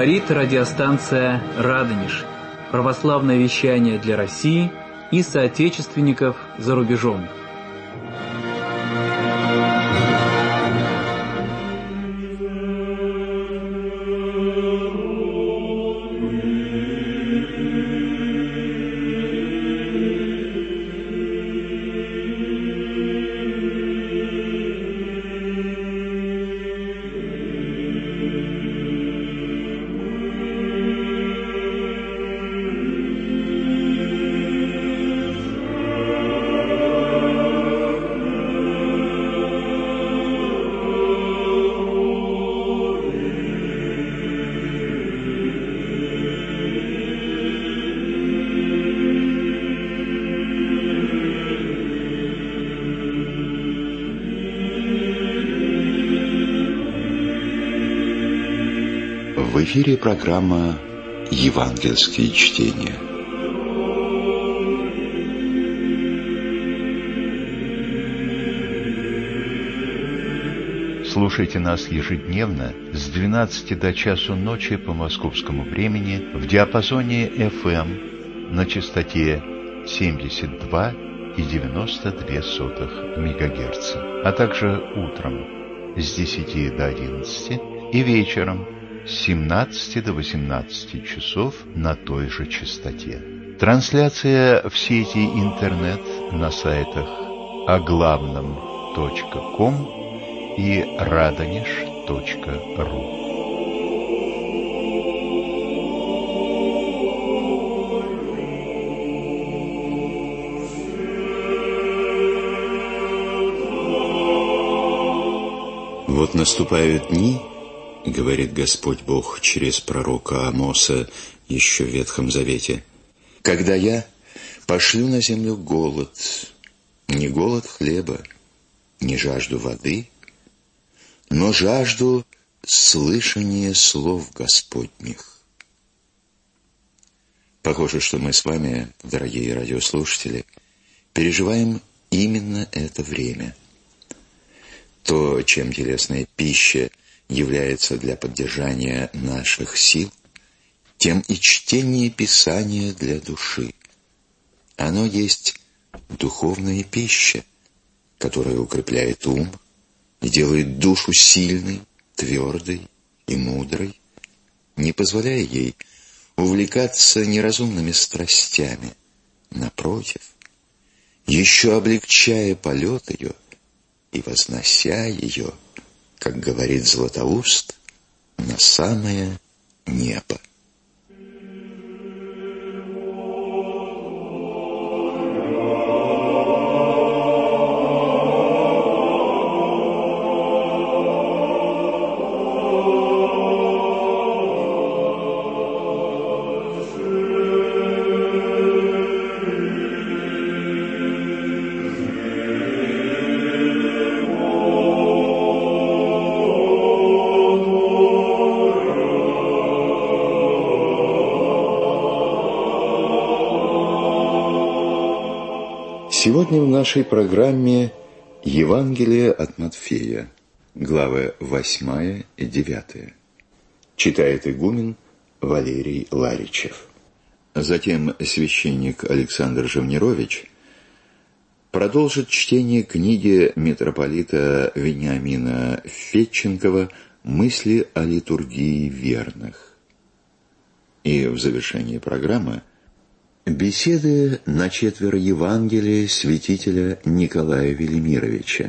Говорит радиостанция «Радонеж». Православное вещание для России и соотечественников за рубежом. В эфире программа «Евангельские чтения». Слушайте нас ежедневно с 12 до часу ночи по московскому времени в диапазоне FM на частоте 72,92 МГц, а также утром с 10 до 11 и вечером с 17 до 18 часов на той же частоте. Трансляция в сети интернет на сайтах оглавном.ком и radonеж.ру. Вот наступают дни, говорит Господь Бог через пророка Амоса еще в Ветхом Завете, когда я пошлю на землю голод, не голод хлеба, не жажду воды, но жажду слышания слов Господних. Похоже, что мы с вами, дорогие радиослушатели, переживаем именно это время. То, чем телесная пища является для поддержания наших сил, тем и чтение Писания для души. Оно есть духовная пища, которая укрепляет ум и делает душу сильной, твердой и мудрой, не позволяя ей увлекаться неразумными страстями. Напротив, еще облегчая полет ее и вознося ее, как говорит Златоуст, на самое небо. Сегодня в нашей программе Евангелие от Матфея, главы 8 и 9. Читает игумен Валерий Ларичев. Затем священник Александр Живнирович продолжит чтение книги митрополита Вениамина Федченкова «Мысли о литургии верных». И в завершении программы беседы на четверо Евангелия святителя Николая Велимировича.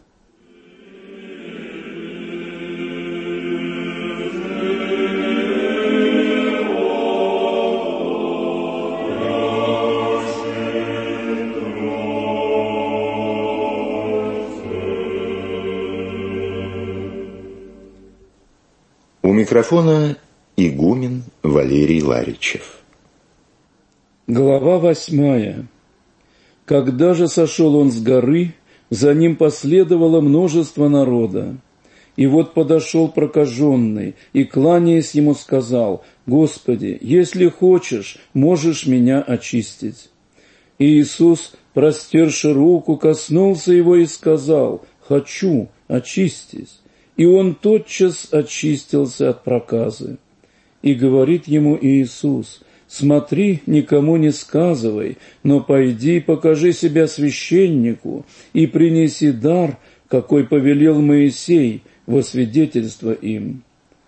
У микрофона игумен Валерий Ларичев. Глава 8. Когда же сошел он с горы, за ним последовало множество народа. И вот подошел прокаженный, и, кланяясь ему, сказал: «Господи, если хочешь, можешь меня очистить». И Иисус, простерши руку, коснулся его и сказал: «Хочу, очистись». И он тотчас очистился от проказы. И говорит ему Иисус: «Смотри, никому не сказывай, но пойди, покажи себя священнику и принеси дар, какой повелел Моисей, во свидетельство им».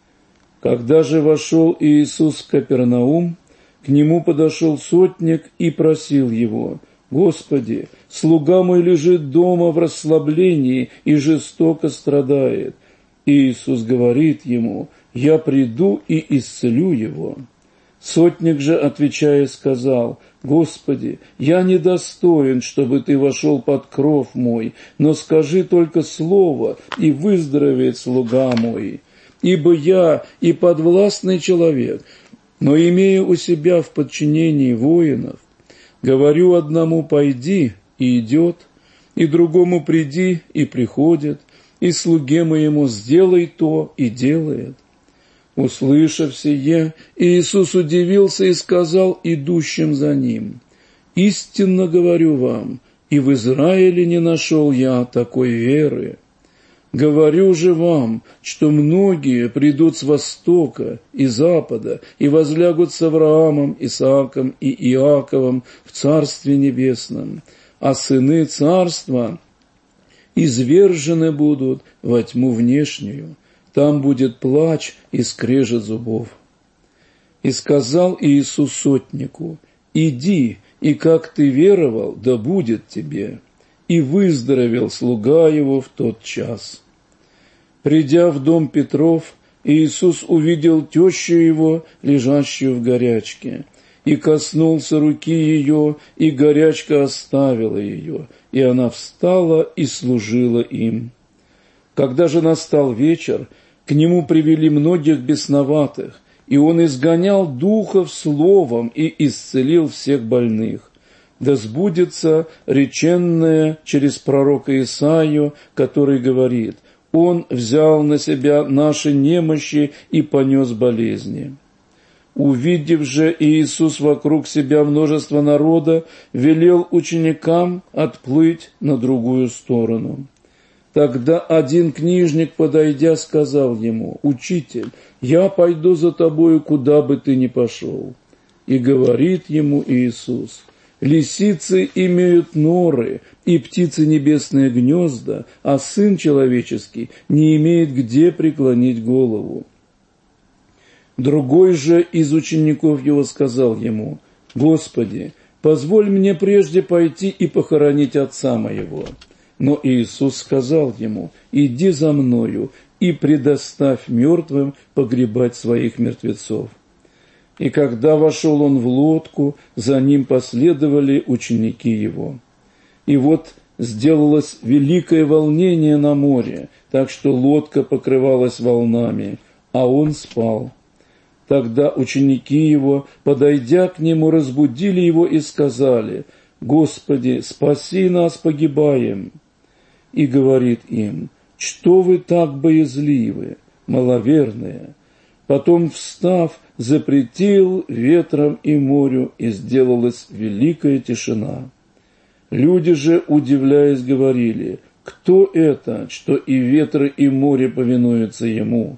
Когда же вошел Иисус в Капернаум, к нему подошел сотник и просил его: «Господи, слуга мой лежит дома в расслаблении и жестоко страдает». Иисус говорит ему: «Я приду и исцелю его». Сотник же, отвечая, сказал: «Господи, я недостоин, чтобы ты вошел под кров мой, но скажи только слово, и выздоровеет слуга мой. Ибо я и подвластный человек, но имея у себя в подчинении воинов, говорю одному: пойди, и идет, и другому: приди, и приходит, и слуге моему: сделай то, и делает». Услышав сие, Иисус удивился и сказал идущим за ним: «Истинно говорю вам, и в Израиле не нашел я такой веры. Говорю же вам, что многие придут с востока и запада и возлягут с Авраамом, Исааком и Иаковом в Царстве Небесном, а сыны Царства извержены будут во тьму внешнюю. Там будет плач и скрежет зубов». И сказал Иисус сотнику: «Иди, и как ты веровал, да будет тебе». И выздоровел слуга его в тот час. Придя в дом Петров, Иисус увидел тещу его, лежащую в горячке, и коснулся руки ее, и горячка оставила ее, и она встала и служила им. Когда же настал вечер, к нему привели многих бесноватых, и он изгонял духов словом и исцелил всех больных. Да сбудется реченное через пророка Исаию, который говорит: «Он взял на себя наши немощи и понес болезни». Увидев же Иисус вокруг себя множество народа, велел ученикам отплыть на другую сторону. Тогда один книжник, подойдя, сказал ему: «Учитель, я пойду за тобою, куда бы ты ни пошел». И говорит ему Иисус: «Лисицы имеют норы, и птицы небесные гнезда, а Сын Человеческий не имеет где преклонить голову». Другой же из учеников его сказал ему: «Господи, позволь мне прежде пойти и похоронить отца моего». Но Иисус сказал ему: «Иди за мною и предоставь мертвым погребать своих мертвецов». И когда вошел он в лодку, за ним последовали ученики его. И вот сделалось великое волнение на море, так что лодка покрывалась волнами, а он спал. Тогда ученики его, подойдя к нему, разбудили его и сказали: «Господи, спаси нас, погибаем!» И говорит им: «Что вы так боязливы, маловерные?» Потом, встав, запретил ветром и морю, и сделалась великая тишина. Люди же, удивляясь, говорили: «Кто это, что и ветры, и море повинуются ему?»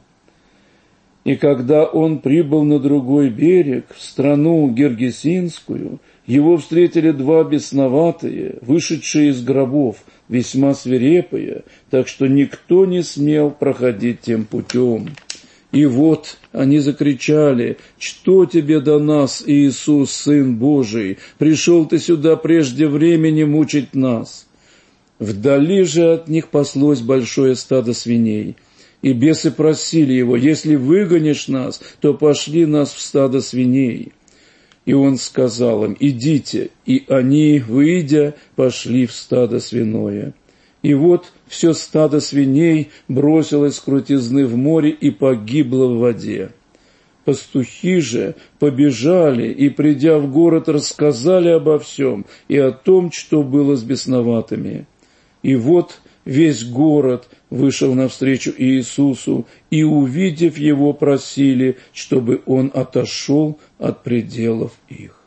И когда он прибыл на другой берег, в страну Гергесинскую, его встретили два бесноватые, вышедшие из гробов, весьма свирепые, так что никто не смел проходить тем путем. И вот они закричали: «Что тебе до нас, Иисус, Сын Божий? Пришел ты сюда прежде времени мучить нас». Вдали же от них паслось большое стадо свиней. И бесы просили его: «Если выгонишь нас, то пошли нас в стадо свиней». И он сказал им: «Идите». И они, выйдя, пошли в стадо свиное. И вот все стадо свиней бросилось с крутизны в море и погибло в воде. Пастухи же побежали и, придя в город, рассказали обо всем и о том, что было с бесноватыми. И вот весь город вышел навстречу Иисусу, и, увидев его, просили, чтобы он отошел от пределов их.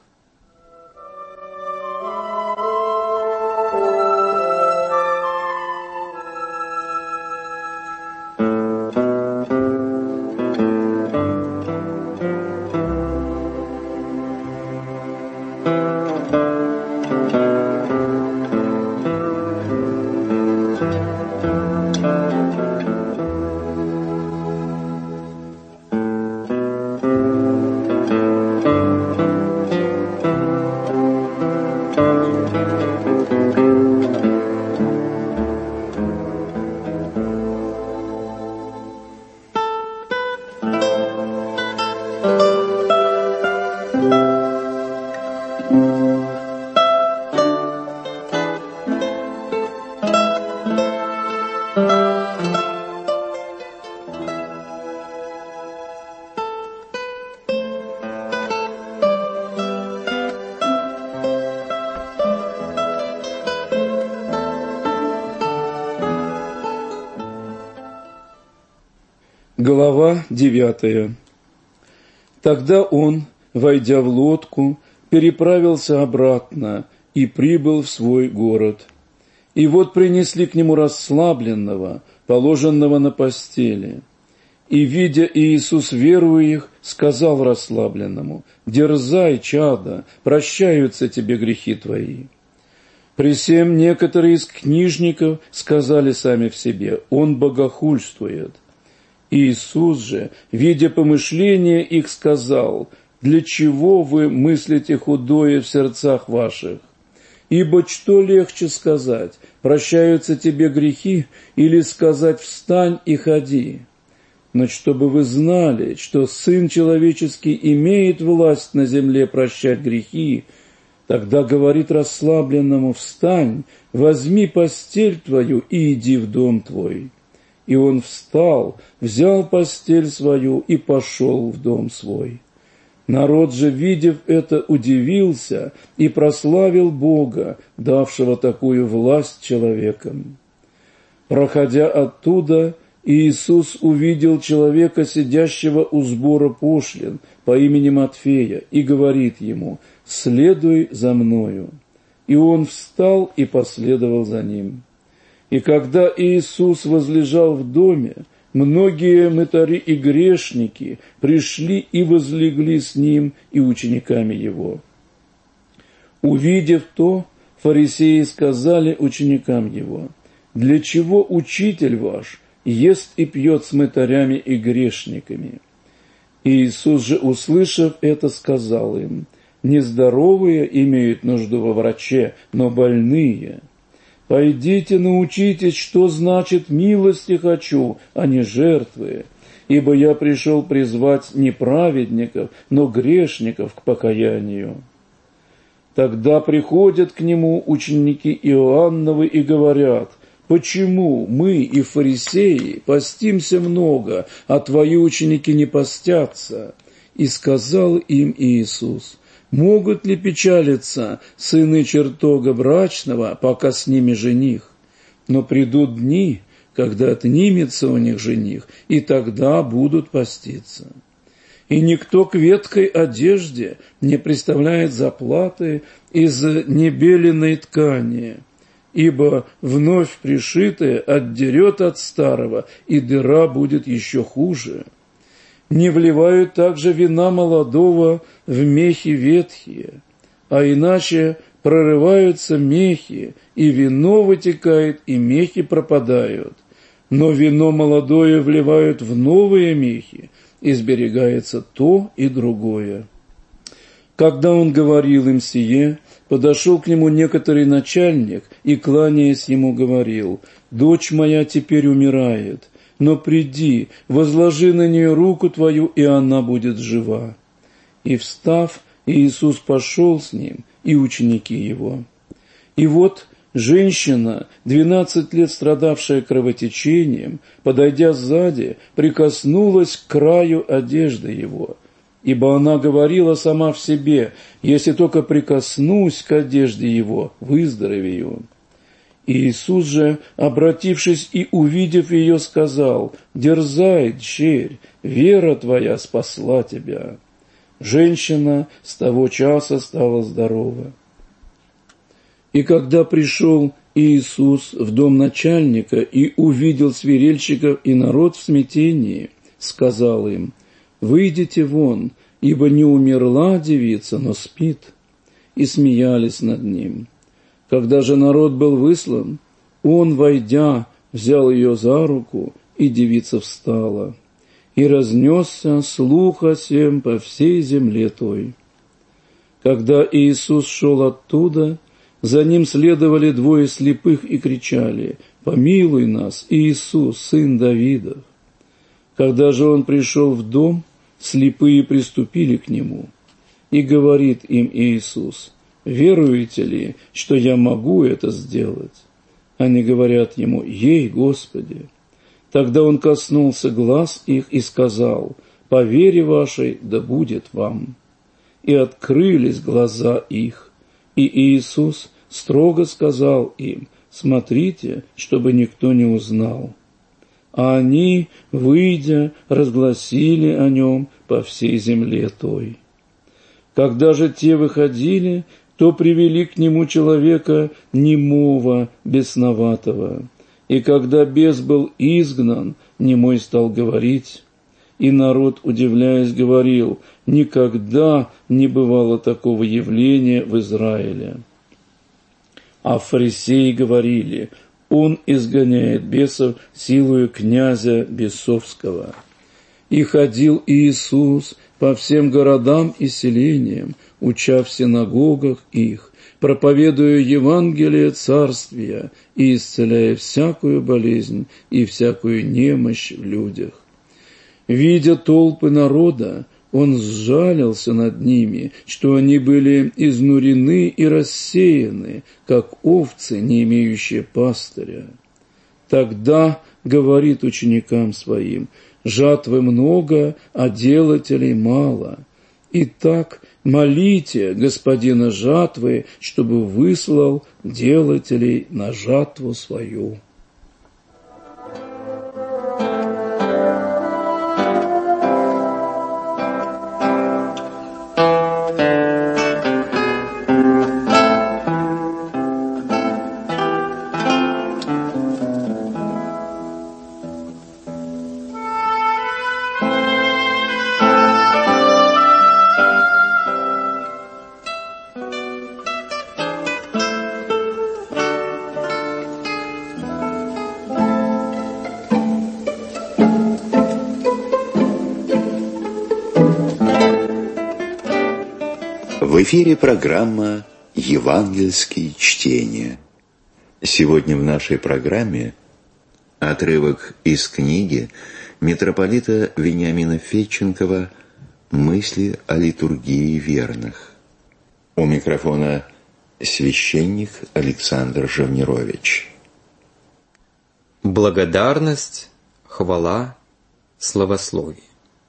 Глава 9. Тогда он, войдя в лодку, переправился обратно и прибыл в свой город. И вот принесли к нему расслабленного, положенного на постели. И, видя Иисус веру их, сказал расслабленному: «Дерзай, чадо, прощаются тебе грехи твои». Присем некоторые из книжников сказали сами в себе: «Он богохульствует». Иисус же, видя помышления их, сказал: «Для чего вы мыслите худое в сердцах ваших? Ибо что легче сказать: прощаются тебе грехи, или сказать: встань и ходи? Но чтобы вы знали, что Сын Человеческий имеет власть на земле прощать грехи, тогда говорит расслабленному: встань, возьми постель твою и иди в дом твой». И он встал, взял постель свою и пошел в дом свой. Народ же, видев это, удивился и прославил Бога, давшего такую власть человекам. Проходя оттуда, Иисус увидел человека, сидящего у сбора пошлин, по имени Матфея, и говорит ему: «Следуй за мною». И он встал и последовал за ним. И когда Иисус возлежал в доме, многие мытари и грешники пришли и возлегли с ним и учениками его. Увидев то, фарисеи сказали ученикам его: «Для чего учитель ваш ест и пьет с мытарями и грешниками?» Иисус же, услышав это, сказал им: «Нездоровые имеют нужду во враче, но больные. Пойдите, научитесь, что значит милости хочу, а не жертвы, ибо я пришел призвать не праведников, но грешников к покаянию». Тогда приходят к нему ученики Иоанновы и говорят: «Почему мы и фарисеи постимся много, а твои ученики не постятся?» И сказал им Иисус: «Могут ли печалиться сыны чертога брачного, пока с ними жених? Но придут дни, когда отнимется у них жених, и тогда будут поститься. И никто к ветхой одежде не приставляет заплаты из небеленной ткани, ибо вновь пришитое отдерет от старого, и дыра будет еще хуже. Не вливают также вина молодого в мехи ветхие, а иначе прорываются мехи, и вино вытекает, и мехи пропадают. Но вино молодое вливают в новые мехи, и сберегается то и другое». Когда он говорил им сие, подошел к нему некоторый начальник и, кланяясь ему, говорил: «Дочь моя теперь умирает, но приди, возложи на нее руку твою, и она будет жива». И, встав, Иисус пошел с ним, и ученики его. И вот женщина, 12 лет страдавшая кровотечением, подойдя сзади, прикоснулась к краю одежды его, ибо она говорила сама в себе: «Если только прикоснусь к одежде его, выздоровею». Иисус же, обратившись и увидев ее, сказал: «Дерзай, дщерь, вера твоя спасла тебя». Женщина с того часа стала здорова. И когда пришел Иисус в дом начальника и увидел свирельщиков и народ в смятении, сказал им: «Выйдите вон, ибо не умерла девица, но спит». И смеялись над ним. Когда же народ был выслан, он, войдя, взял ее за руку, и девица встала. И разнесся слух о сем по всей земле той. Когда Иисус шел оттуда, за ним следовали двое слепых и кричали: «Помилуй нас, Иисус, сын Давидов». Когда же он пришел в дом, слепые приступили к нему. И говорит им Иисус: «Веруете ли, что я могу это сделать?» Они говорят ему: «Ей, Господи». Тогда он коснулся глаз их и сказал: «По вере вашей да будет вам». И открылись глаза их. И Иисус строго сказал им: «Смотрите, чтобы никто не узнал». а они, выйдя, разгласили о нем по всей земле той. Когда же те выходили, то привели к нему человека немого, бесноватого. И когда бес был изгнан, немой стал говорить, и народ, удивляясь, говорил: никогда не бывало такого явления в Израиле. А фарисеи говорили: он изгоняет бесов силою князя бесовского. И ходил Иисус по всем городам и селениям, уча в синагогах их, проповедуя Евангелие Царствия и исцеляя всякую болезнь и всякую немощь в людях. Видя толпы народа, он сжалился над ними, что они были изнурены и рассеяны, как овцы, не имеющие пастыря. Тогда говорит ученикам своим: жатвы много, а делателей мало. Итак, молите Господина жатвы, чтобы выслал делателей на жатву свою. В эфире программа «Евангельские чтения». Сегодня в нашей программе отрывок из книги митрополита Вениамина Федченкова «Мысли о литургии верных». У микрофона священник Александр Жавнирович. Благодарность, хвала, славословие.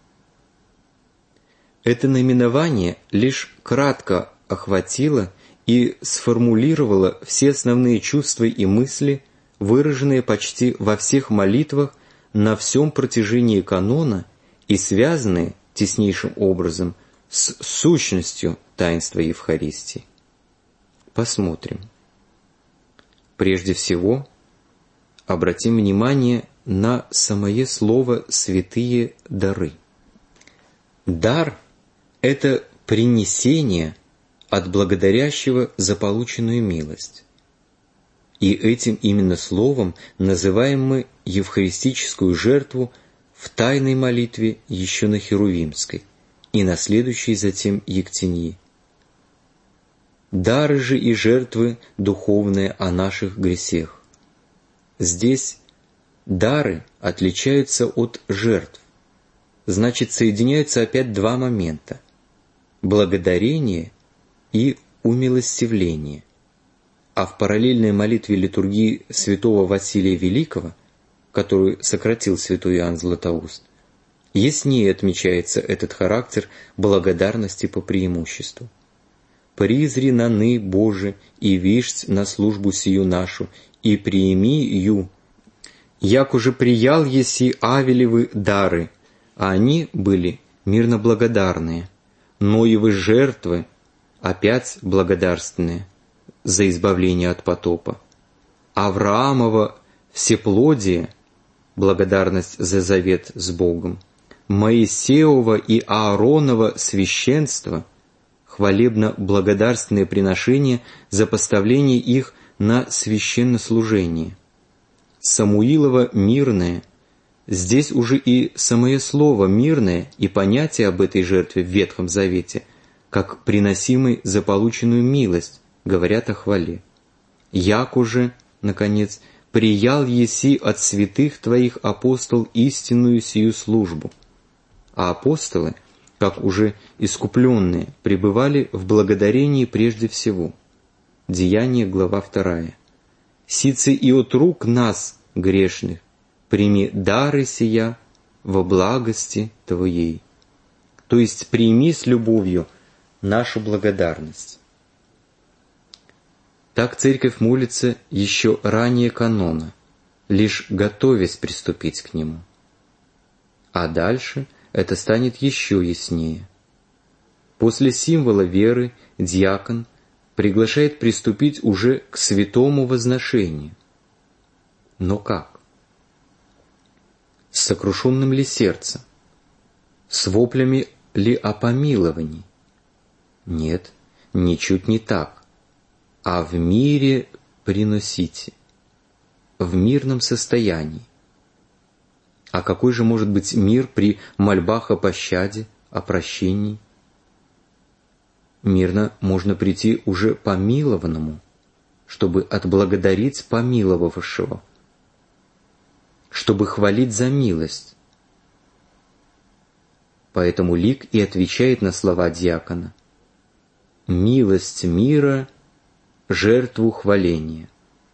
Это наименование лишь кратко охватило и сформулировало все основные чувства и мысли, выраженные почти во всех молитвах на всем протяжении канона и связанные теснейшим образом с сущностью таинства Евхаристии. Посмотрим. Прежде всего, обратим внимание на самое слово «святые дары». Дар – это принесение от благодарящего за полученную милость. И этим именно словом называем мы евхаристическую жертву в тайной молитве еще на Херувимской и на следующей затем Ектеньи. Дары же и жертвы духовные о наших гресех. Здесь дары отличаются от жертв. Значит, соединяются опять два момента – благодарение и умилостивление. А в параллельной молитве литургии святого Василия Великого, которую сократил святой Иоанн Златоуст, яснее отмечается этот характер благодарности по преимуществу. «Призри наны, Боже, и вишь на службу сию нашу, и приими ю, як уже приял еси Авелевы дары, а они были мирно благодарные, Ноевы жертвы опять благодарственные за избавление от потопа, Авраамова всеплодие, благодарность за завет с Богом, Моисеева и Ааронова священство, хвалебно-благодарственные приношения за поставление их на священнослужение, Самуилова мирное. Здесь уже и самое слово «мирное» и понятие об этой жертве в Ветхом Завете, как приносимый за полученную милость, говорят о хвале. «Як уже, наконец, приял еси от святых твоих, апостол, истинную сию службу». А апостолы, как уже искупленные, пребывали в благодарении прежде всего. Деяние, глава 2. «Сице и от рук нас, грешных, прими дары сия во благости Твоей». То есть прими с любовью нашу благодарность. Так церковь молится еще ранее канона, лишь готовясь приступить к нему. А дальше это станет еще яснее. После символа веры диакон приглашает приступить уже к святому возношению. Но как? С сокрушенным ли сердцем? С воплями ли о помиловании? Нет, ничуть не так. А в мире приносите, в мирном состоянии. А какой же может быть мир при мольбах о пощаде, о прощении? Мирно можно прийти уже помилованному, чтобы отблагодарить помиловавшего, чтобы хвалить за милость. Поэтому лик и отвечает на слова диакона: «Милость мира, жертву хваления».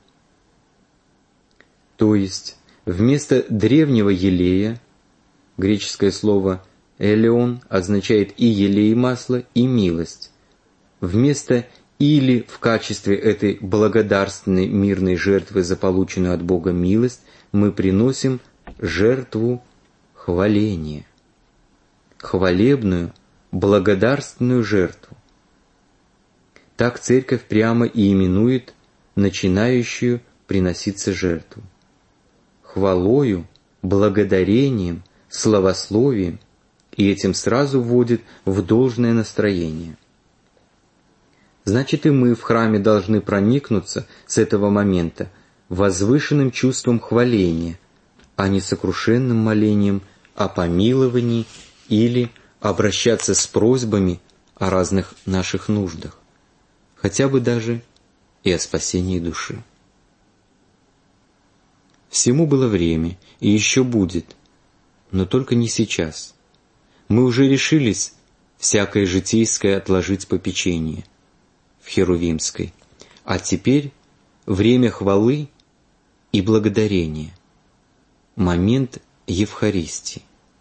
То есть вместо древнего елея, греческое слово «элеон» означает и елей масла, и милость, вместо или в качестве этой благодарственной мирной жертвы за полученную от Бога милость мы приносим жертву хваления, хвалебную, благодарственную жертву. Так Церковь прямо и именует начинающую приноситься жертву. Хвалою, благодарением, славословием, и этим сразу вводит в должное настроение. Значит, и мы в храме должны проникнуться с этого момента возвышенным чувством хваления, а не сокрушенным молением о помиловании или обращаться с просьбами о разных наших нуждах, хотя бы даже и о спасении души. Всему было время, и еще будет, но только не сейчас. Мы уже решились всякое житейское отложить попечение в Херувимской, а теперь время хвалы и благодарения, момент Евхаристии.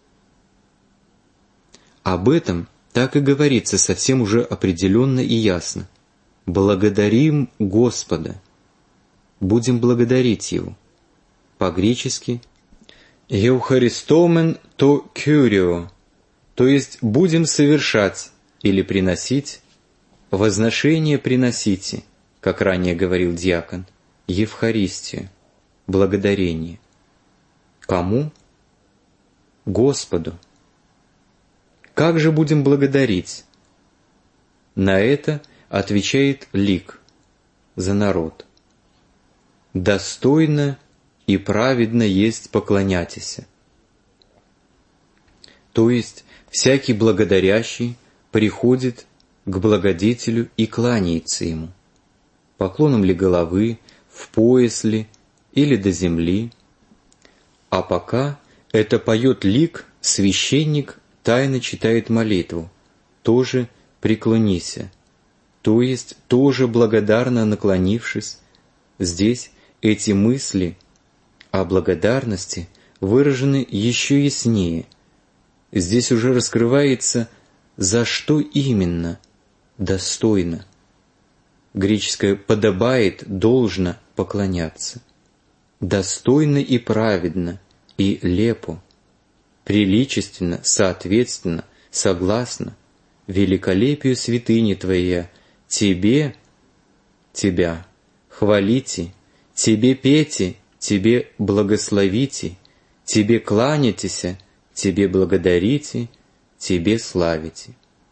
Об этом так и говорится совсем уже определенно и ясно. Благодарим Господа, будем благодарить Его. По-гречески «Евхаристомен то кюрио», то есть будем совершать или приносить, возношение приносите, как ранее говорил диакон, Евхаристию, благодарение. Кому? Господу. Как же будем благодарить? На это отвечает лик за народ. Достойно и праведно есть поклоняйтеся. То есть всякий благодарящий приходит к благодетелю и кланяется ему, поклоном ли головы, в пояс ли или до земли. А пока это поет лик, священник тайно читает молитву, тоже преклонися, то есть тоже благодарно наклонившись. Здесь эти мысли о благодарности выражены еще яснее. Здесь уже раскрывается, за что именно достойно. Греческое «подобает», «должно» поклоняться. Достойно и праведно, и лепо, приличественно, соответственно, согласно великолепию святыни Твоя, Тебе, Тебя, хвалите, Тебе пейте, Тебе благословите, Тебе кланяйтеся, Тебе благодарите, Тебе славите.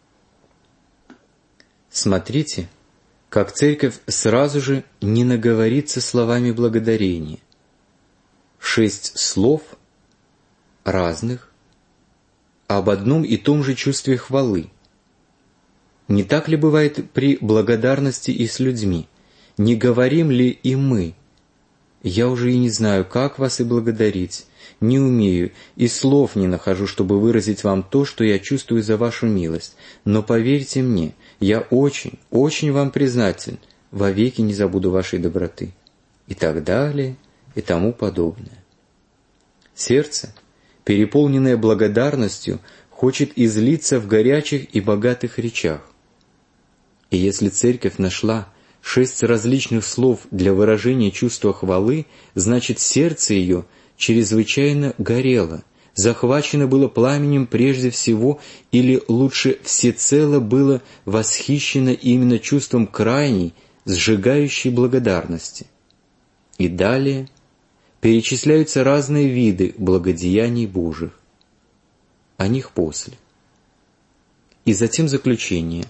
Смотрите, как Церковь сразу же не наговорится словами благодарения. 6 слов разных об одном и том же чувстве хвалы. Не так ли бывает при благодарности и с людьми? Не говорим ли и мы: «Я уже и не знаю, как вас и благодарить, не умею, и слов не нахожу, чтобы выразить вам то, что я чувствую за вашу милость, но поверьте мне, я очень, очень вам признателен, вовеки не забуду вашей доброты», и так далее, и тому подобное. Сердце, переполненное благодарностью, хочет излиться в горячих и богатых речах. И если Церковь нашла 6 различных слов для выражения чувства хвалы, значит, сердце ее чрезвычайно горело, захвачено было пламенем прежде всего, или лучше всецело было восхищено именно чувством крайней, сжигающей благодарности. И далее перечисляются разные виды благодеяний Божьих. О них после. И затем заключение.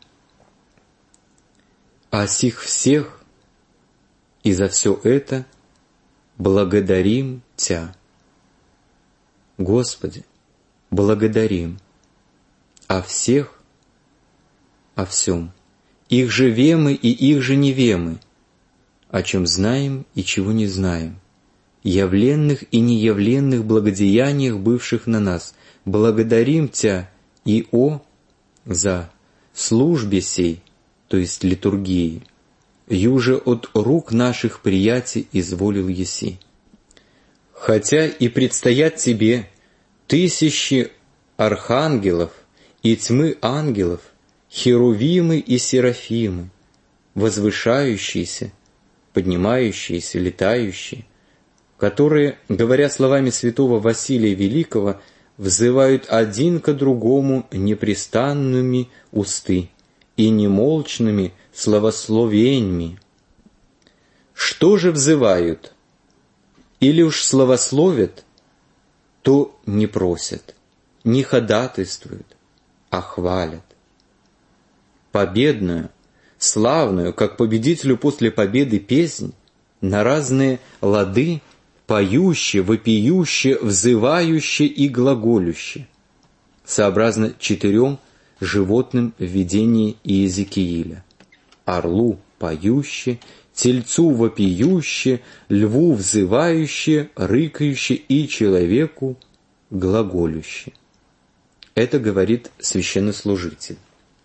О сих всех и за все это благодарим Тя. Господи, благодарим о всех, о всем, их же вемы и их же невемы, о чем знаем и чего не знаем, явленных и неявленных благодеяниях, бывших на нас. Благодарим Тя и за службе сей, то есть литургии, юже от рук наших приятий изволил еси. Хотя и предстоят тебе тысячи архангелов и тьмы ангелов, херувимы и серафимы, возвышающиеся, поднимающиеся, летающие, которые, говоря словами святого Василия Великого, взывают один ко другому непрестанными усты и немолчными словословениями. Что же взывают? Или уж словословят, то не просят, не ходатайствуют, а хвалят. Победную, славную, как победителю после победы песнь, на разные лады, поюще, вопиюще, взывающе и глаголюще, сообразно 4 животным в видении Иезекииля: орлу поюще, тельцу вопиюще, льву взывающе, рыкающе и человеку глаголюще. Это говорит священнослужитель.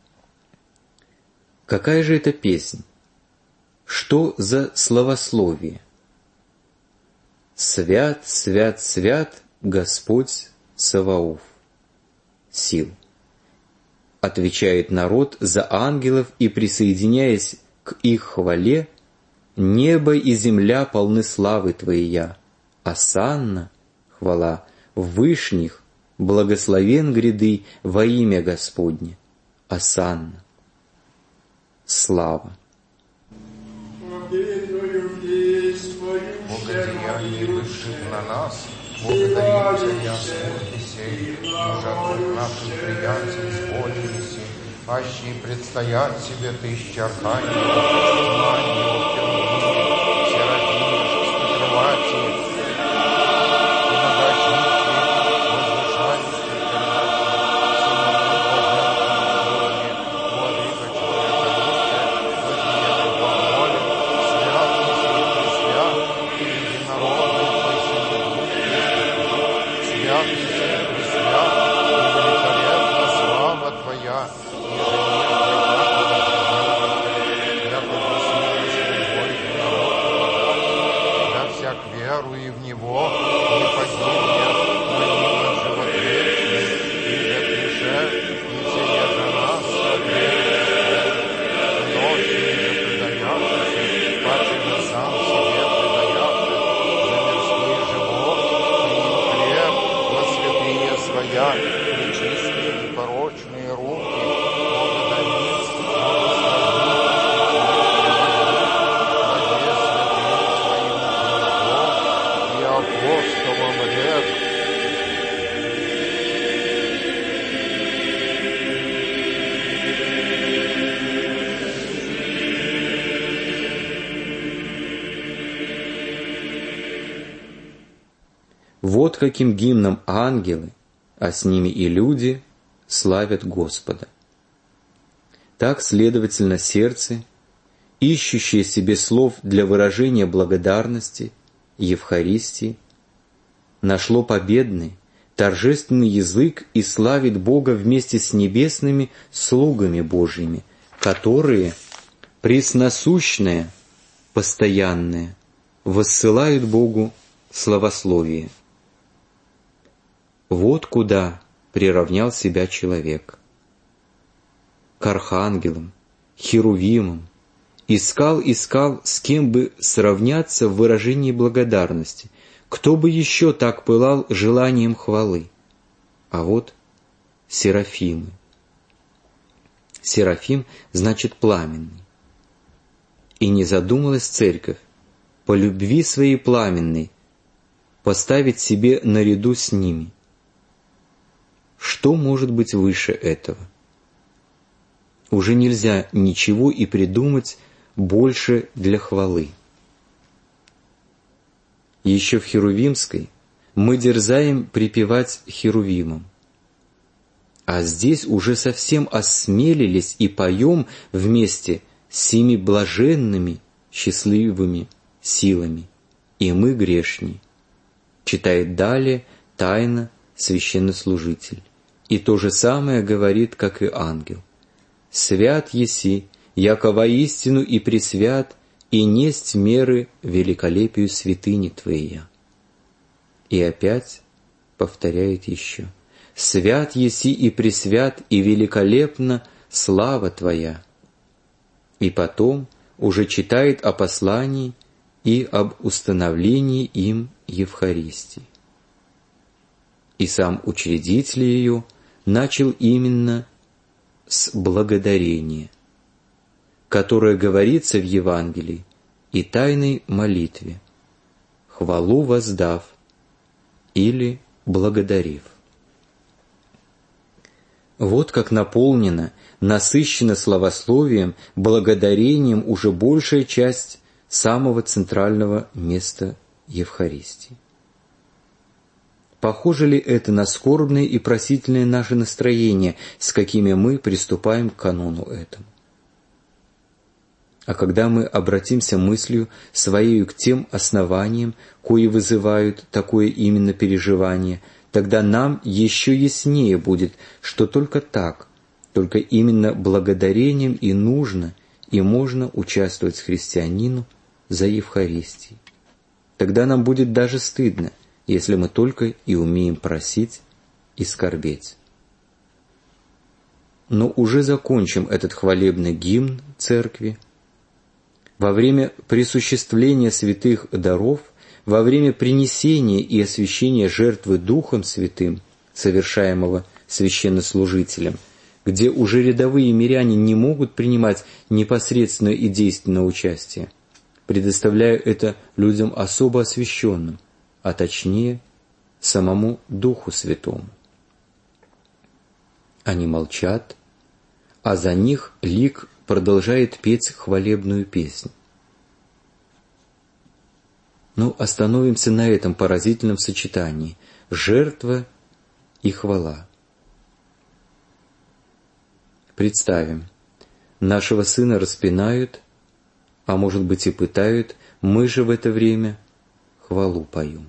Какая же это песнь? Что за словословие? Свят, свят, свят Господь Саваоф. Сил. Отвечает народ за ангелов, и, присоединяясь к их хвале, небо и земля полны славы Твоя. Осанна, хвала, в вышних, благословен гряды во имя Господне. Осанна. Слава. Благодеяние бывших на нас, благодарим Тебя, службе сей, уже от наших приятий изволились, аще предстоят Тебе тысячи архангелов, ангелов, херувимов, серафимов, шестикрылатий, и многочисленных, возвышающих, веруй в Него, не погибнет, но имя живот вечный, и запише, и сие же нас согреет. Ночью же предаявшись, паче же сам себе предаявшись, за мирский живот, приим хлеб во святые своя, нечистые, непорочные руки, благодарить, апостолом рек. Вот каким гимном ангелы, а с ними и люди, славят Господа. Так, следовательно, сердце, ищущее себе слов для выражения благодарности, Евхаристии, нашло победный, торжественный язык и славит Бога вместе с небесными слугами Божьими, которые, пресносущные, постоянные, воссылают Богу славословие. Вот куда приравнял себя человек. К архангелам, херувимам искал, с кем бы сравняться в выражении благодарности, кто бы еще так пылал желанием хвалы. А вот серафимы. Серафим значит пламенный. И не задумалась церковь по любви своей пламенной поставить себе наряду с ними. Что может быть выше этого? Уже нельзя ничего и придумать больше для хвалы. Еще в Херувимской мы дерзаем припевать херувимам. А здесь уже совсем осмелились и поем вместе с семи блаженными, счастливыми силами. И мы грешни. Читает далее тайно священнослужитель. И то же самое говорит, как и ангел. «Свят еси, яко воистину и пресвят, и несть меры великолепию святыни Твоя». И опять повторяет еще: «Свят еси и пресвят, и великолепна слава Твоя». И потом уже читает о послании и об установлении им Евхаристии. И сам учредитель ее начал именно с благодарения, которое говорится в Евангелии и тайной молитве, хвалу воздав или благодарив. Вот как наполнена, насыщена славословием, благодарением уже большая часть самого центрального места Евхаристии. Похоже ли это на скорбное и просительное наше настроение, с какими мы приступаем к канону этому? А когда мы обратимся мыслью своею к тем основаниям, кои вызывают такое именно переживание, тогда нам еще яснее будет, что только так, только именно благодарением и нужно, и можно участвовать христианину за Евхаристией. Тогда нам будет даже стыдно, если мы только и умеем просить и скорбеть. Но уже закончим этот хвалебный гимн Церкви. Во время присуществления святых даров, во время принесения и освящения жертвы Духом Святым, совершаемого священнослужителем, где уже рядовые миряне не могут принимать непосредственное и действенное участие, предоставляю это людям особо освященным, а точнее, самому Духу Святому. Они молчат, а за них лик продолжает петь хвалебную песнь. Но остановимся на этом поразительном сочетании – жертва и хвала. Представим, нашего сына распинают, а может быть и пытают, мы же в это время хвалу поем.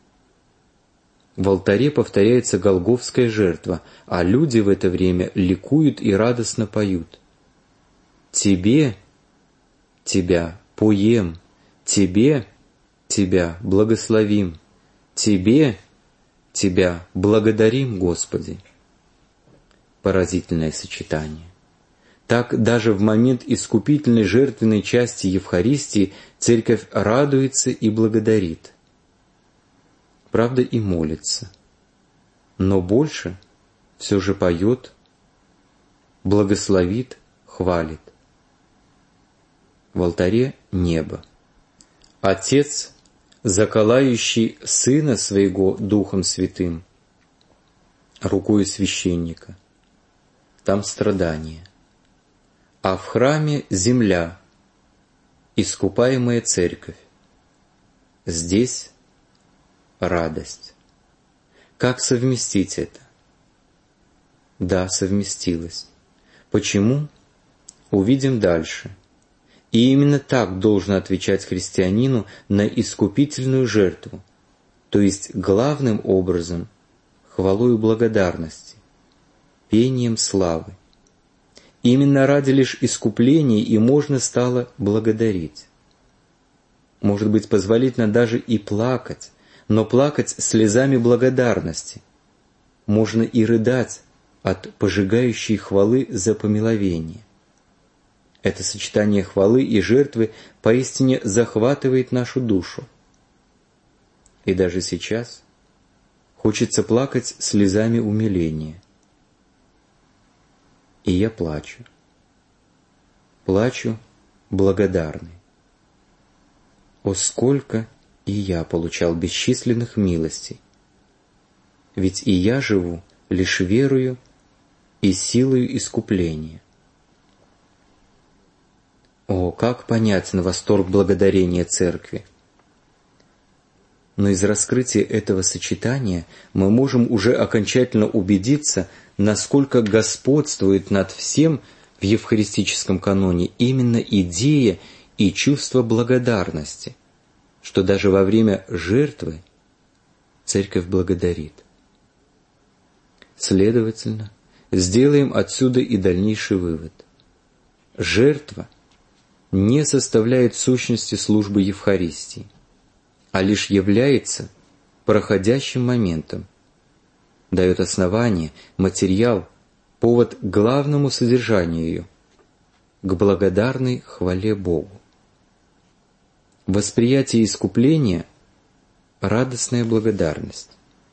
В алтаре повторяется голгофская жертва, а люди в это время ликуют и радостно поют. «Тебе, Тебя поем, Тебе, Тебя благословим, Тебе, Тебя благодарим, Господи». Поразительное сочетание. Так даже в момент искупительной жертвенной части Евхаристии Церковь радуется и благодарит. Правда, и молится. Но больше все же поет, благословит, хвалит. В алтаре небо. Отец, заколающий Сына Своего Духом Святым, рукою священника. Там страдания. А в храме земля, искупаемая Церковь. Здесь радость. Как совместить это? Да, совместилось. Почему? Увидим дальше. И именно так должно отвечать христианину на искупительную жертву, то есть главным образом хвалою благодарности, пением славы. Именно ради лишь искупления и можно стало благодарить. Может быть, позволительно даже и плакать, но плакать слезами благодарности. Можно и рыдать от пожигающей хвалы за помиловение. Это сочетание хвалы и жертвы поистине захватывает нашу душу. И даже сейчас хочется плакать слезами умиления. И я плачу. Плачу благодарный. О, сколько и я получал бесчисленных милостей! Ведь и я живу лишь верою и силою искупления. О, как понятен восторг благодарения Церкви! Но из раскрытия этого сочетания мы можем уже окончательно убедиться, насколько господствует над всем в евхаристическом каноне именно идея и чувство благодарности, что даже во время жертвы Церковь благодарит. Следовательно, сделаем отсюда и дальнейший вывод. Жертва не составляет сущности службы Евхаристии, а лишь является проходящим моментом, дает основание, материал, повод к главному содержанию ее, к благодарной хвале Богу. Восприятие искупления – радостная благодарность.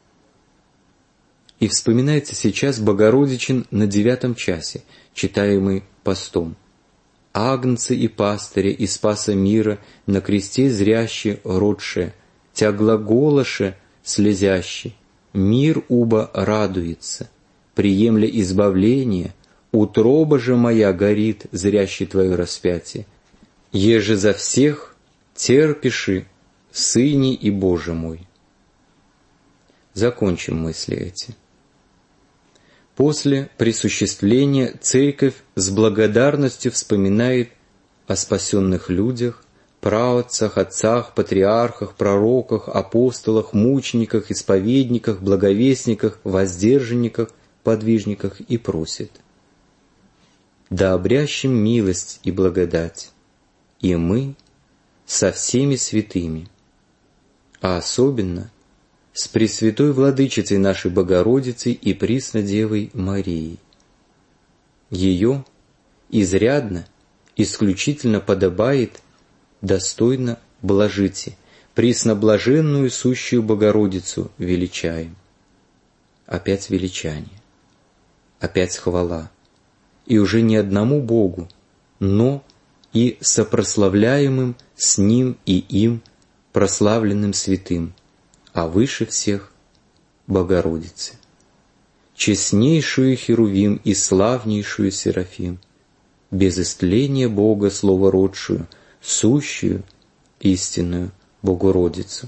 И вспоминается сейчас Богородичин на 9 часе, читаемый постом. Агнцы и пастыри и спаса мира на кресте зряще родше, тя глаголаше слезяще, мир уба радуется, приемля избавление, утроба же моя горит, зряще твое распятие, еже за всех терпиши, Сыне и Боже мой. Закончим мысли эти. После присуществления Церковь с благодарностью вспоминает о спасенных людях, праотцах, отцах, патриархах, пророках, апостолах, мучениках, исповедниках, благовестниках, воздержанниках, подвижниках и просит: да обрящем милость и благодать, и мы со всеми святыми, а особенно с Пресвятой Владычицей нашей Богородицей и Преснодевой Марией. Ее изрядно, исключительно подобает, достойно блажите, пресноблаженную сущую Богородицу величаем. Опять величание, опять хвала, и уже не одному Богу, но и сопрославляемым с Ним и им прославленным святым, а выше всех Богородице, честнейшую Херувим и славнейшую Серафим, без истления Бога словородшую, сущую истинную Богородицу.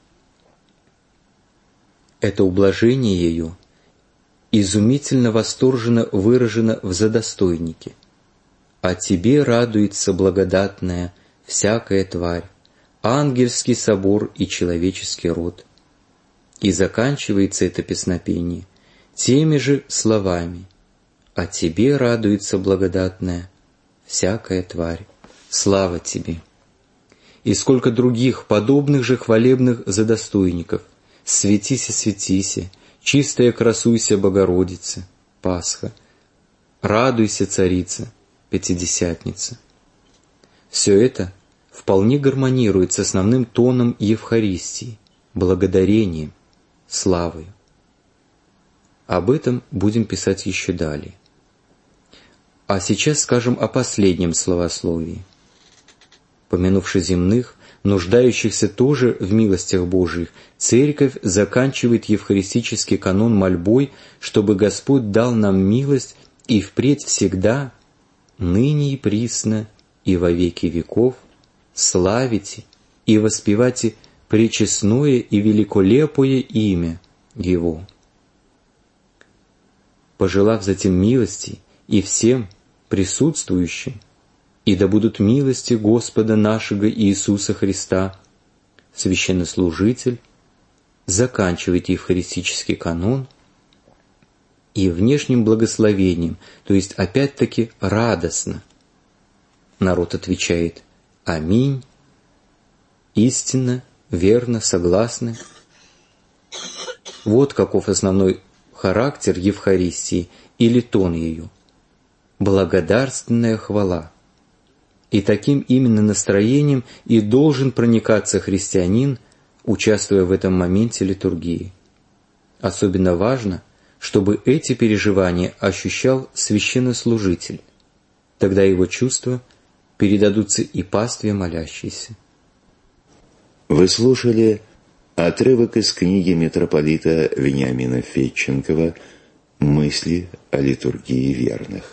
Это ублажение ее изумительно восторженно выражено в задостойнике: «А тебе радуется благодатная всякая тварь, ангельский собор и человеческий род». И заканчивается это песнопение теми же словами: «А тебе радуется благодатная всякая тварь, слава тебе». И сколько других подобных же хвалебных задостойников: «Светися, светися», «Чистая красуйся, Богородица», Пасха, «Радуйся, Царица», Пятидесятница. Все это вполне гармонирует с основным тоном Евхаристии, благодарением, славой. Об этом будем писать еще далее. А сейчас скажем о последнем словословии. Помянувши земных, нуждающихся тоже в милостях Божиих, Церковь заканчивает евхаристический канон мольбой, чтобы Господь дал нам милость и впредь всегда, ныне и присно, и во веки веков, славите и воспевайте пречестное и великолепое имя Его. Пожелав затем милости и всем присутствующим, и да будут милости Господа нашего Иисуса Христа, священнослужитель заканчивает евхаристический канон и внешним благословением, то есть опять-таки радостно. Народ отвечает: «Аминь», истинно, верно, согласны. Вот каков основной характер Евхаристии или тон ее. Благодарственная хвала, И таким именно настроением и должен проникаться христианин, участвуя в этом моменте литургии. Особенно важно, чтобы эти переживания ощущал священнослужитель. Тогда его чувства передадутся и пастве молящейся. Вы слушали отрывок из книги митрополита Вениамина Федченкова «Мысли о литургии верных».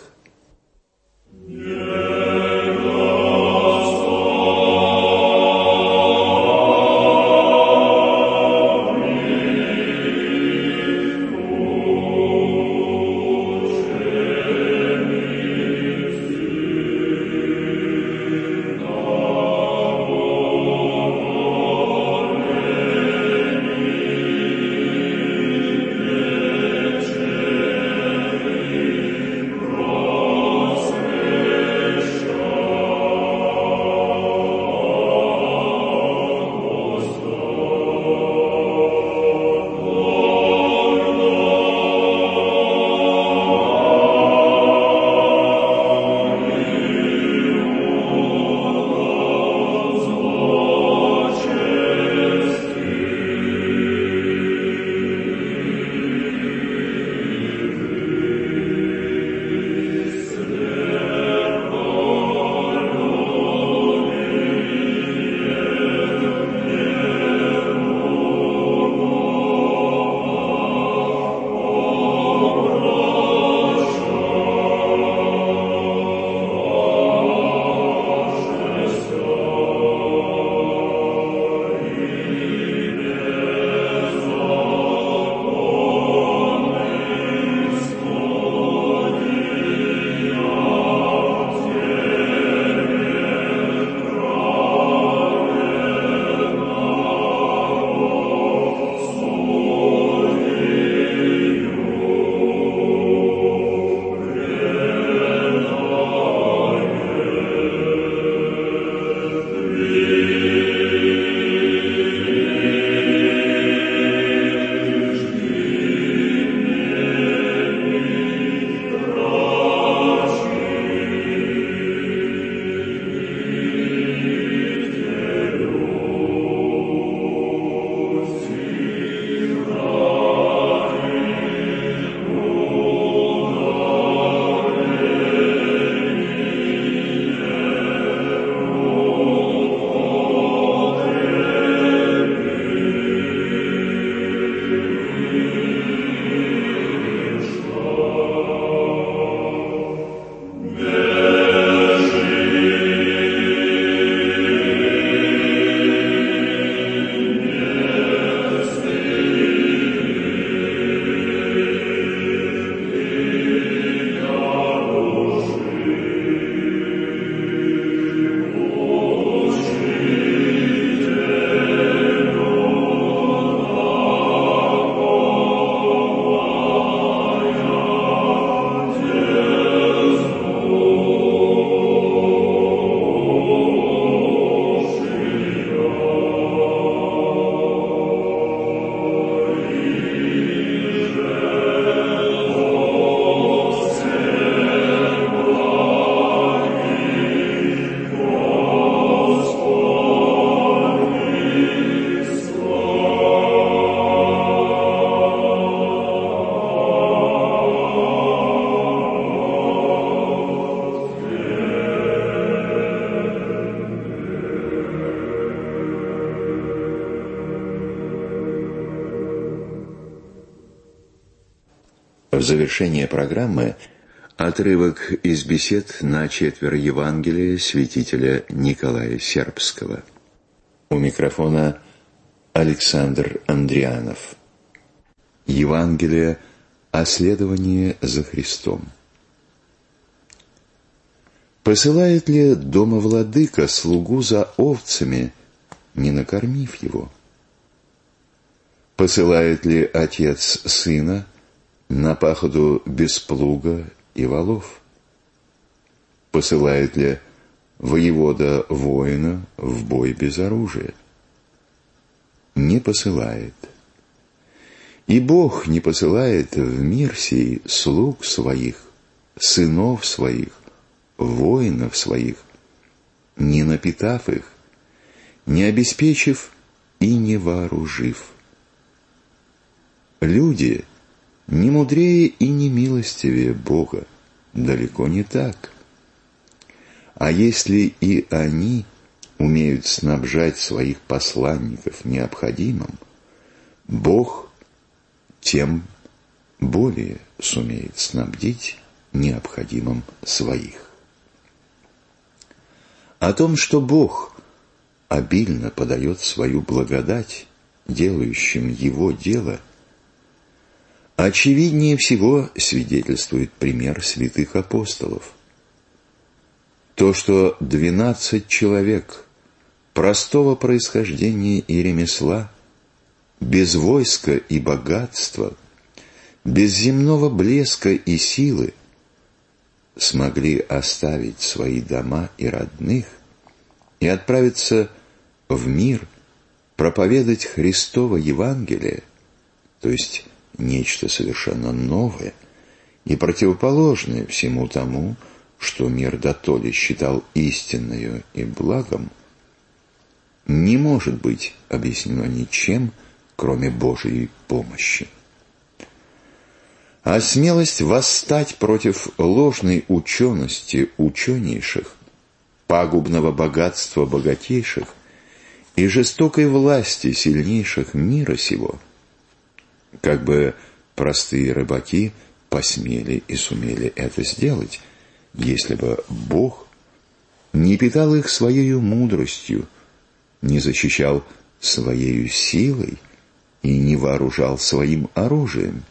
В завершение программы отрывок из бесед на четверо Евангелия святителя Николая Сербского. У микрофона Александр Андрианов. Евангелие о следовании за Христом. Посылает ли домовладыка слугу за овцами, не накормив его? Посылает ли отец сына на пахоту без плуга и волов? Посылает ли воевода воина в бой без оружия? Не посылает. И Бог не посылает в мир сей слуг своих, сынов своих, воинов своих, не напитав их, не обеспечив и не вооружив. Люди не мудрее и не милостивее Бога, далеко не так. А если и они умеют снабжать своих посланников необходимым, Бог тем более сумеет снабдить необходимым своих. О том, что Бог обильно подает свою благодать делающим Его дело, очевиднее всего свидетельствует пример святых апостолов. То, что 12 человек простого происхождения и ремесла, без войска и богатства, без земного блеска и силы, смогли оставить свои дома и родных и отправиться в мир проповедать Христово Евангелие, то есть нечто совершенно новое и противоположное всему тому, что мир дотоле считал истинною и благом, не может быть объяснено ничем, кроме Божьей помощи. А смелость восстать против ложной учености ученейших, пагубного богатства богатейших и жестокой власти сильнейших мира сего, как бы простые рыбаки посмели и сумели это сделать, если бы Бог не питал их своею мудростью, не защищал своею силой и не вооружал своим оружием.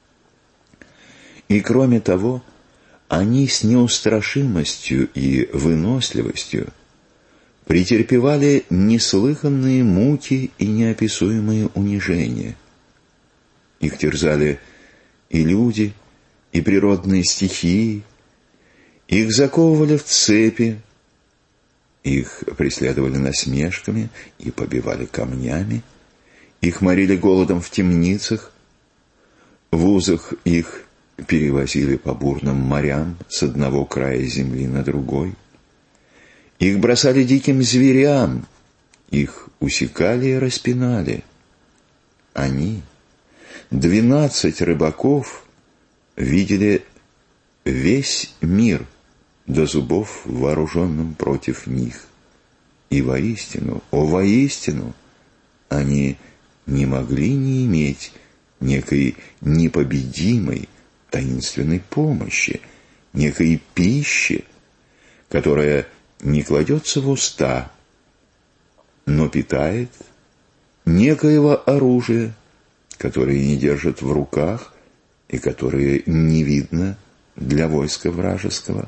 И кроме того, они с неустрашимостью и выносливостью претерпевали неслыханные муки и неописуемые унижения. Их терзали и люди, и природные стихии, их заковывали в цепи, их преследовали насмешками и побивали камнями, их морили голодом в темницах, в узах их перевозили по бурным морям с одного края земли на другой, их бросали диким зверям, их усекали и распинали. Они, 12 рыбаков, видели весь мир до зубов вооруженным против них. И воистину, воистину, они не могли не иметь некой непобедимой таинственной помощи, некой пищи, которая не кладется в уста, но питает, некоего оружия, которое не держат в руках и которое не видно для войска вражеского.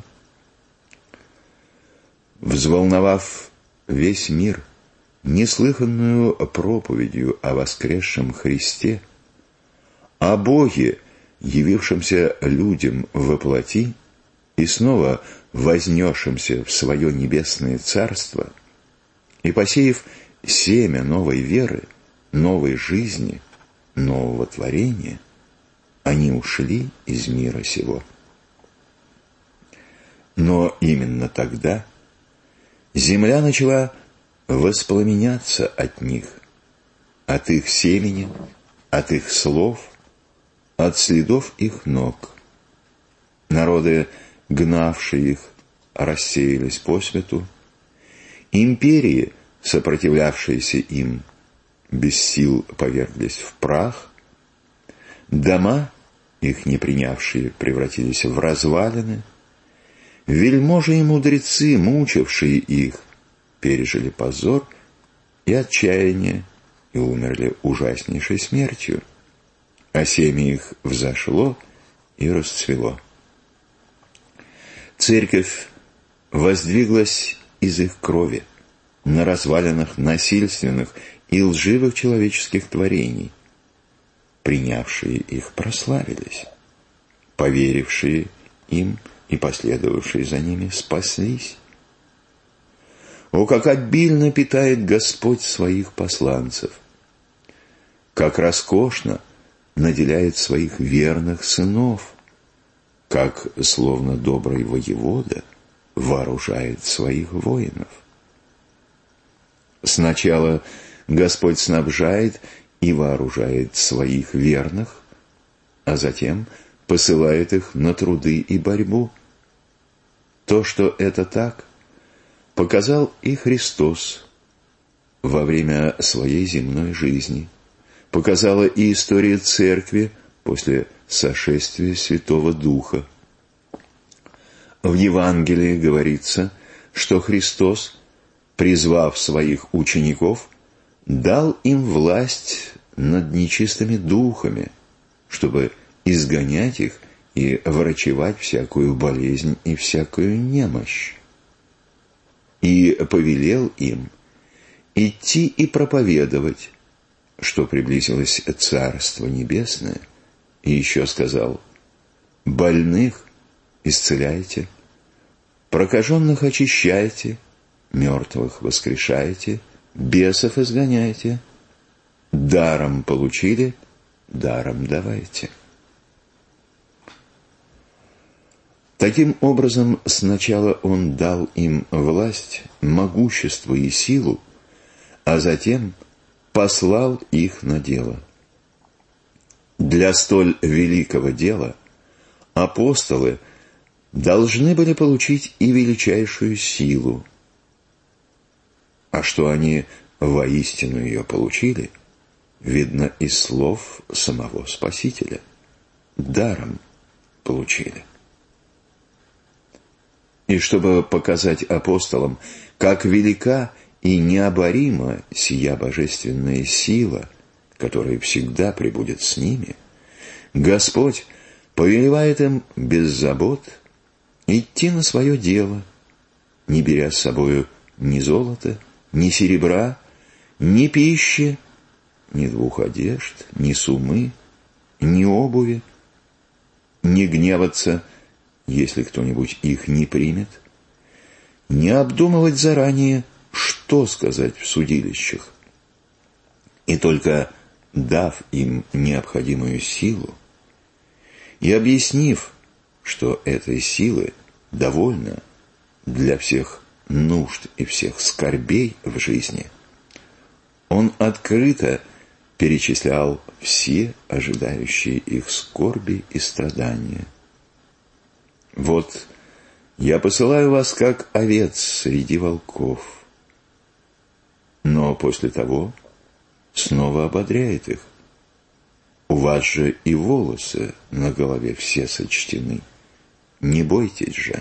Взволновав весь мир неслыханную проповедью о воскресшем Христе, о Боге, явившемся людям во плоти и снова вознесшемся в свое небесное царство, и посеяв семя новой веры, новой жизни, нового творения, они ушли из мира сего. Но именно тогда земля начала воспламеняться от них, от их семени, от их слов, от следов их ног. Народы, гнавшие их, рассеялись по свету. Империи, сопротивлявшиеся им, без сил поверглись в прах. Дома, их не принявшие, превратились в развалины. Вельможи и мудрецы, мучившие их, пережили позор и отчаяние и умерли ужаснейшей смертью, а семя их взошло и расцвело. Церковь воздвиглась из их крови на развалинах насильственных и лживых человеческих творений. Принявшие их прославились, поверившие им и последовавшие за ними спаслись. О, как обильно питает Господь своих посланцев! Как роскошно наделяет своих верных сынов! Как, словно добрый воевода, вооружает своих воинов! Сначала Господь снабжает и вооружает своих верных, а затем посылает их на труды и борьбу. То, что это так, показал и Христос во время своей земной жизни, показала и история Церкви после сошествия Святого Духа. В Евангелии говорится, что Христос, призвав своих учеников, дал им власть над нечистыми духами, чтобы изгонять их и врачевать всякую болезнь и всякую немощь. И повелел им идти и проповедовать, что приблизилось Царство Небесное, и еще сказал: больных исцеляйте, прокаженных очищайте, мертвых воскрешайте, бесов изгоняйте, даром получили, даром давайте. Таким образом, сначала Он дал им власть, могущество и силу, а затем послал их на дело. Для столь великого дела апостолы должны были получить и величайшую силу. А что они воистину ее получили, видно из слов самого Спасителя. Даром получили. И чтобы показать апостолам, как велика и необорима сия божественная сила, которая всегда пребудет с ними, Господь повелевает им без забот идти на свое дело, не беря с собою ни золота, ни серебра, ни пищи, ни двух одежд, ни сумы, ни обуви, не гневаться, если кто-нибудь их не примет, не обдумывать заранее, что сказать в судилищах, и только дав им необходимую силу и объяснив, что этой силы довольно для всех нужд и всех скорбей в жизни, Он открыто перечислял все ожидающие их скорби и страдания. Вот я посылаю вас, как овец среди волков. Но после того снова ободряет их. У вас же и волосы на голове все сочтены. Не бойтесь же.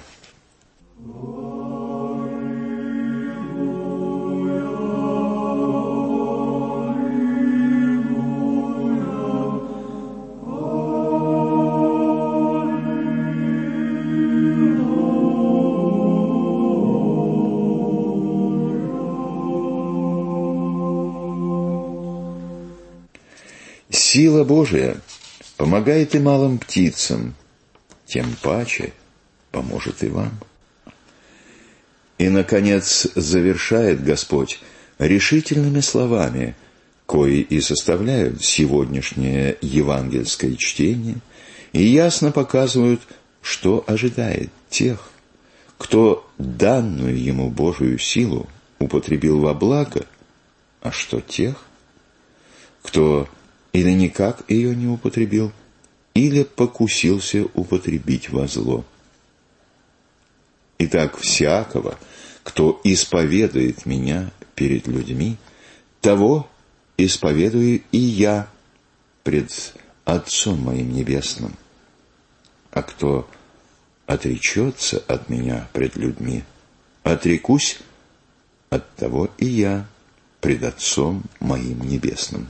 Сила Божия помогает и малым птицам, тем паче поможет и вам. И, наконец, завершает Господь решительными словами, кои и составляют сегодняшнее евангельское чтение и ясно показывают, что ожидает тех, кто данную ему Божию силу употребил во благо, а что тех, кто или никак ее не употребил, или покусился употребить во зло. Итак, всякого, кто исповедует меня перед людьми, того исповедую и я пред Отцом моим Небесным. А кто отречется от меня пред людьми, отрекусь от того и я пред Отцом моим Небесным.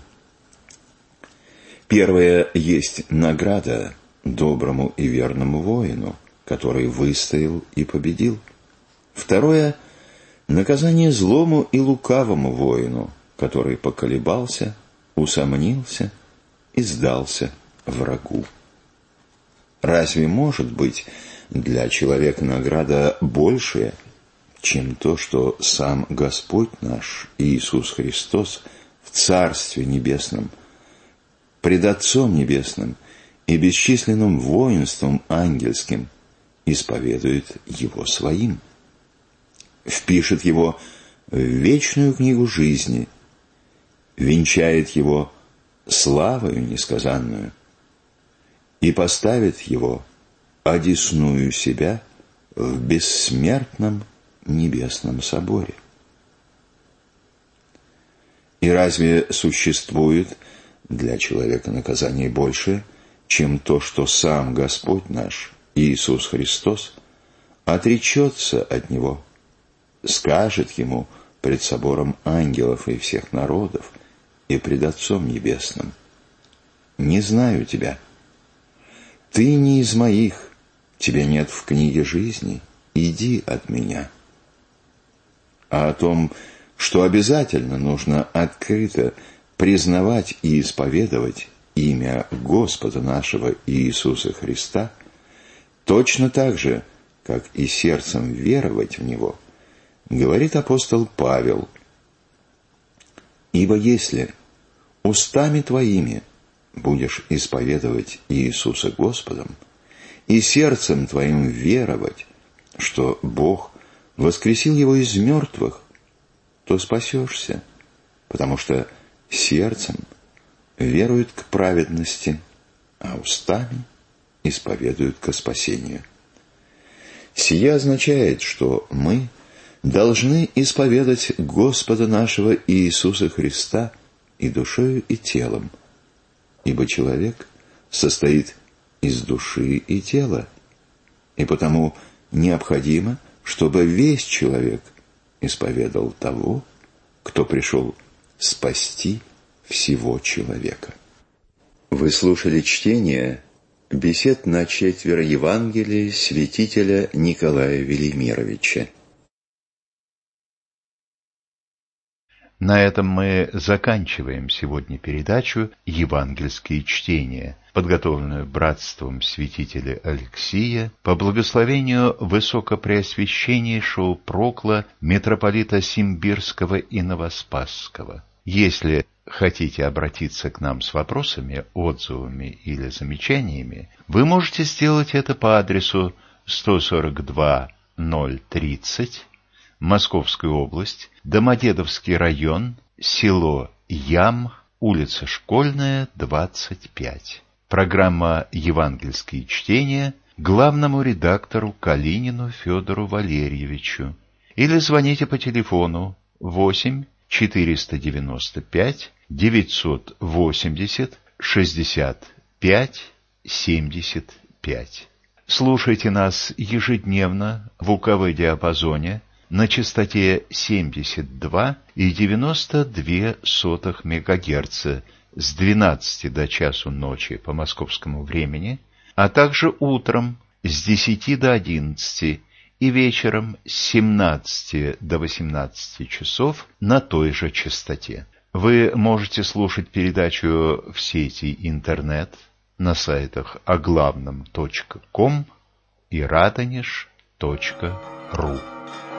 Первое есть награда доброму и верному воину, который выстоял и победил. Второе – наказание злому и лукавому воину, который поколебался, усомнился и сдался врагу. Разве может быть для человека награда большая, чем то, что сам Господь наш Иисус Христос в Царстве Небесном пред Отцом Небесным и бесчисленным воинством ангельским исповедует Его своим, впишет Его в вечную книгу жизни, венчает его славою несказанную и поставит его одесную себя в бессмертном небесном соборе. И разве существует для человека наказание большее, чем то, что сам Господь наш, Иисус Христос, отречется от него, скажет ему пред собором ангелов и всех народов и пред Отцом Небесным: «Не знаю тебя, ты не из моих, тебя нет в книге жизни, иди от меня». А о том, что обязательно нужно открыто признавать и исповедовать имя Господа нашего Иисуса Христа, точно так же, как и сердцем веровать в Него, говорит апостол Павел: «Ибо если устами твоими будешь исповедовать Иисуса Господом и сердцем твоим веровать, что Бог воскресил Его из мертвых, то спасешься, потому что сердцем веруют к праведности, а устами исповедуют ко спасению». Сие означает, что мы должны исповедать Господа нашего Иисуса Христа и душою, и телом, ибо человек состоит из души и тела, и потому необходимо, чтобы весь человек исповедал того, кто пришел спасти всего человека. Вы слушали чтение бесед на 4 Евангелии святителя Николая Велимировича. На этом мы заканчиваем сегодня передачу «Евангельские чтения», подготовленную братством святителя Алексия по благословению высокопреосвященнейшего прокла митрополита Симбирского и Новоспасского. Если хотите обратиться к нам с вопросами, отзывами или замечаниями, вы можете сделать это по адресу 142-030, Московская область, Домодедовский район, село Ям, улица Школьная, 25. Программа «Евангельские чтения» главному редактору Калинину Федору Валерьевичу. Или звоните по телефону 8 495 980 65 75. Слушайте нас ежедневно в УКВ-диапазоне на частоте 72,92 МГц с 12 до часу ночи по московскому времени, а также утром с 10 до 11 и вечером с 17 до 18 часов на той же частоте. Вы можете слушать передачу в сети интернет на сайтах оглавном.ком и радонеж.ру.